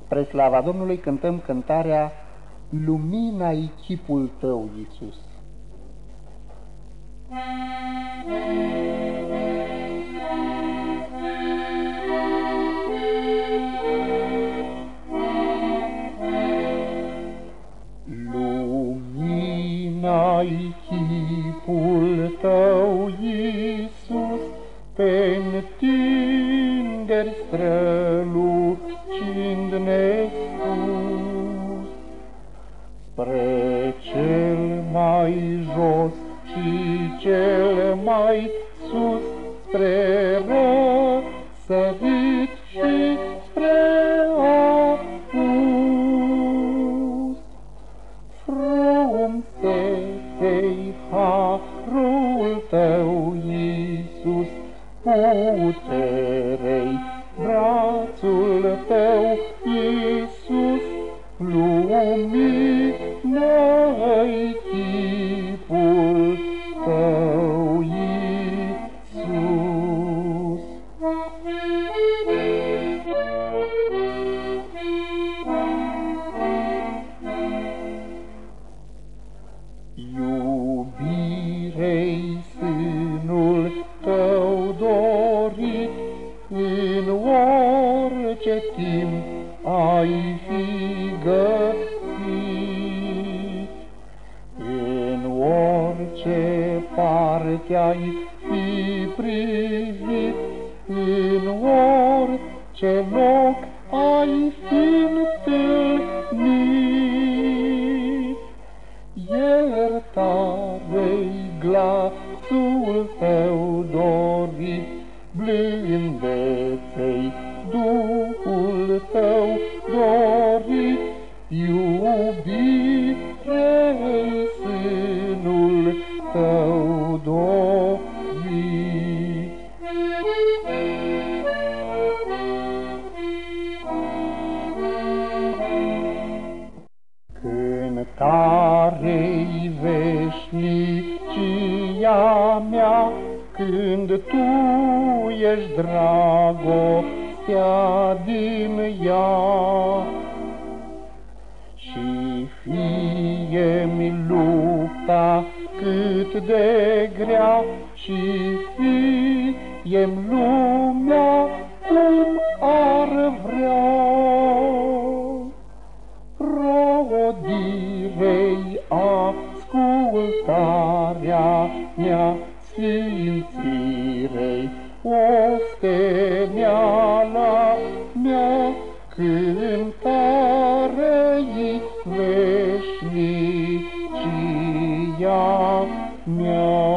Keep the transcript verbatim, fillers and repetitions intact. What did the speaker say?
Spre slava Domnului cântăm cântarea Lumina-i chipul tău, Iisus. Lumina-i chipul tău, Iisus, pe-ntinderi strălucind nesus, spre cel mai jos și cel mai sus, spre răsărit și spre apus. Frumusețe-i harul tău, Iisus, puterei brațul tău, Iisus, lumină-i chipul tău, Iisus. Iubirei sânul tău dorit, în orice timp ai fi găsit, în orice parte ai fi privit, în orice loc ai fi întâlnit. Iertare-i glasul tău dorit, blândețe-i Duhul tău dorit, iubire-i sânul tău dorit. Cântare-i veșnicia mea, când tu ești dragostea din ea. Și fie-mi lupta cât de grea, și fie-mi lumea cum ar vrea, rodirei ascultarea mea, sfințirei osteneala mea, cântare-i veșnicia mea.